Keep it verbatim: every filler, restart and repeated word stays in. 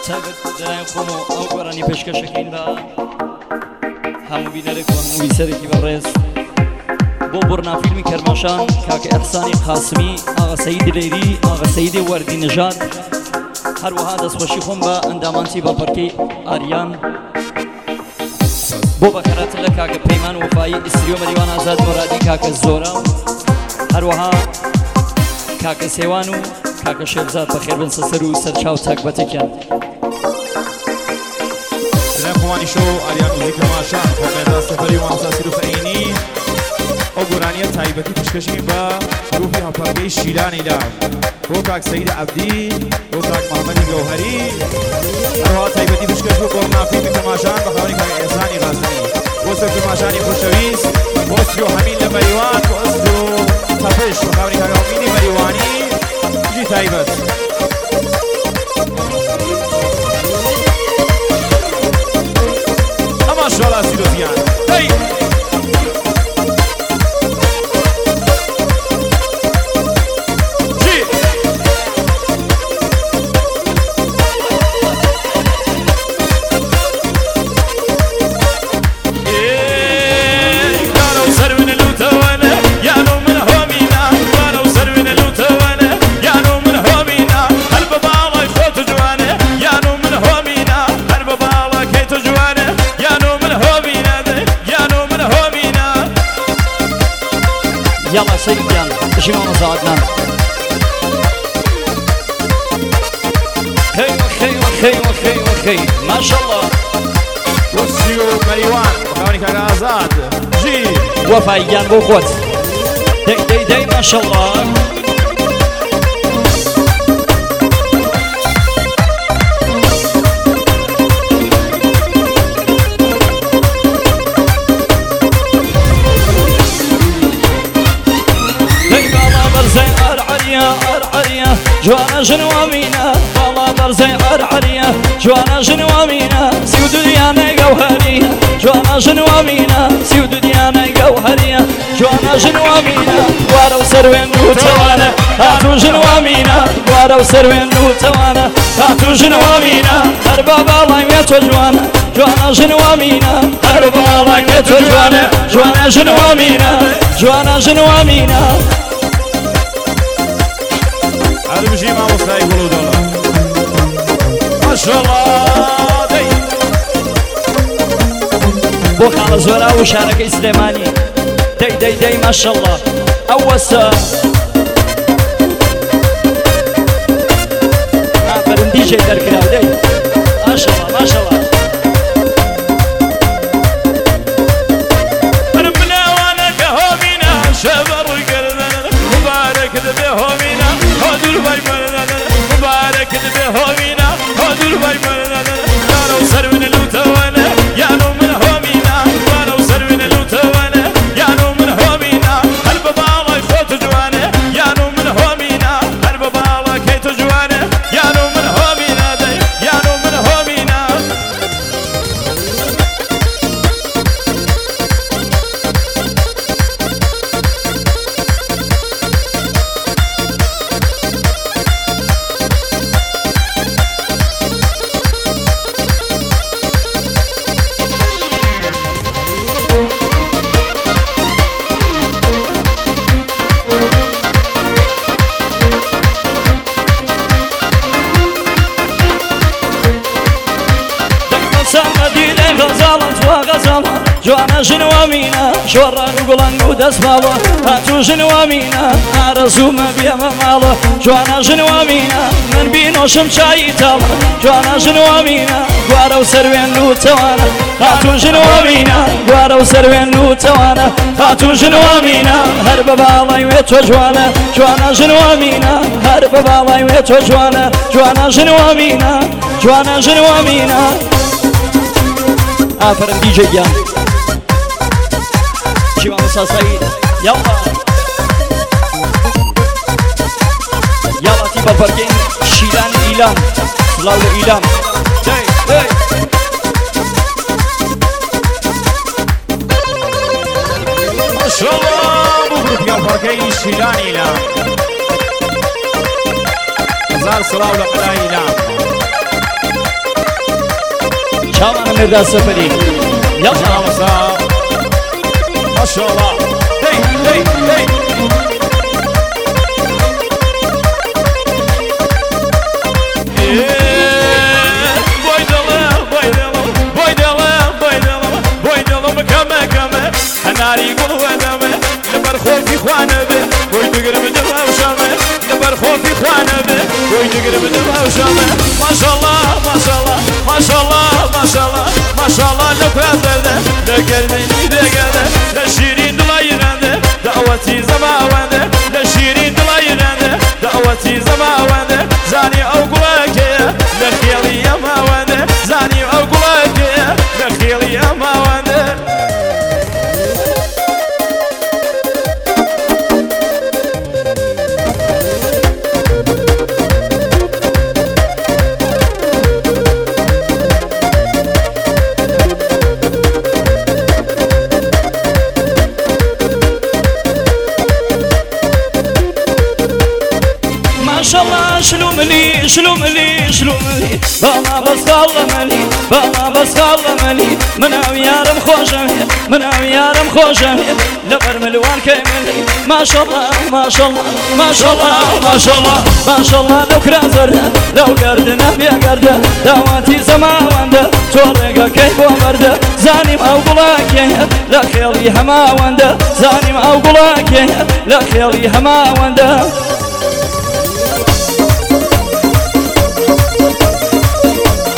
تابت دلائم خۆم و ئەو گۆرانی پێشکەشەکەین بە هەموو بینەرێک و هەموو بیسەرێکی بەڕێز بۆ بڕنافیلمی کەرماشان کاکە ئەحسانی قاسمی ئاغا سەیدی لەیری ئاغا سەیدی وەردی نژاد هەروەها دەستخۆشی خۆم بە ئەندامانتی باپەرکەی ئاریان بۆ بەکەراتن لە کاکە پەیمان وفایی ئیسری و مەریوان ئازاد مۆرادی کاکە زۆرە هەروەها کاکە سێوان و کاکە شێرزاد بەخێر بن سەسەر و سەرچاو تاکبەتێکیان خوانی شو آریان موزیک ماشان خۆمێدا سەفەری وانزا سیروفەینی ئەو گۆرانیە تایبەتی پشکەشین بە گروپی هەپەرگەی شیلانی لا بۆ کاک سەید عەبدی بۆ کاک محەممەدی گەوهەری هەروەها تایبەتی پشکەش بۆ بۆرنافیلمی کەماشان بە خاوەنی کاک ئێسانی غازنی بۆ سەر کەماشانی خۆشەویست بۆ سری و هەمین لە مەریوان بۆ ئەسر و تەپش بە خاوەنی کاک ئەمینی مەریوانی جی تایبەت ماشاءالله سیروزیان هی جی یارو سرون لوتوانه یارو من هومینا یارو سرون لوتوانه یارو من هومینا قلب بالای خود جوانه یارو من هومینا قلب بالای کیت جوانه يلا سيديان شيمون زادنا خي وخي وخي وخي وخي ما شاء الله وسيو مريوان وخواني كاك آزاد جي وفايان بوخوت دي دي دي ما شاء الله جوانا جنوامينا والله برزي عرعرية جوانا جنوامينا سيودو ديانا جوهرية جوانا جنوامينا سيودو ديانا جوهرية جوانا جنوامينا وارو سروين وتوانا هاتو جنوامينا وارو سروين وتوانا هاتو جنوامينا هربابا الله يتو جوانا جوانا جنوامينا هربابا الله يتو جوانا جوانا جنوامينا جوانا جنوامينا هذا بشي ما مستعي قولوا دولا ما شاء الله دي بو خالة زورا وشارك سليماني دي دي دي ما شاء الله أوسا ها فرندي جاي دركراو دي ما شاء الله ما شاء الله أنا منا وانا كهومينا شبر قلبنا مبارك بهومينا هدول باي مالنا مبارك بهومينا هدول باي مالنا يا لو سرون لوتوانا يا لو من هومينا يا لو سرون لوتوانا يا لو من هومينا قلب بالله يفوت جوانا يا لو من هومينا قلب بالله كيت جوانا يا لو من هومينا يا لو من هومينا جوانا جنوامينا شوران وقلن ودس مالا هاتو جنوامينا عرزو ما بيما مالا جوانا جنوامينا من بينوشم شاي تالا جوانا جنوامينا قوارو سروين نوتوانا هاتو جنوامينا قوارو سروين نوتوانا هاتو جنوامينا هرب بالاي ويتو جوانا جوانا جنوامينا هرب بالاي ويتو جوانا جوانا جنوامينا جوانا جنوامينا آفرن دي جي شباب موسى سعيد يلا يلا تيبا بركين شيلان إيلام سلاو إيلام هاي هاي ما شاء الله مبروك يا بركين شيلان إيلام زار سلاو لقلا إيلام چاوان مردا سفری ما شاء الله ما شاء الله هي هي هي ناري قلوة دمه لبر خوفي خوانه به بوي تقرب دمه وشامه لبر خوفي خوانه به بوي تقرب دمه وشامه ما شاء الله ما شاء الله ما شاء الله ما شاء الله ما شاء الله لبران درده لكرميني دقاده لشيرين دلايرانده دعوتي زماوانده لشيرين دلايرانده دعوتي زماوانده زاني او قلاكيه لخيالي يماوانده زاني او قلاكيه لخيالي يماوانده شلو ملي شلو ملي شلو ملي باما بس خالمني باما بس خالمني من ويارم خوشم من ويارم خوشم لبر ملوان كملي ما شاء الله ما شاء الله ما شاء الله ما شاء الله ما شاء الله لو كرازر لو قردنا بيا قرد دواتي زماوند تورقا كيف ومرد زاني او قلاكي لا خيالي هما وند زاني او قلاكي لا خيالي هما وند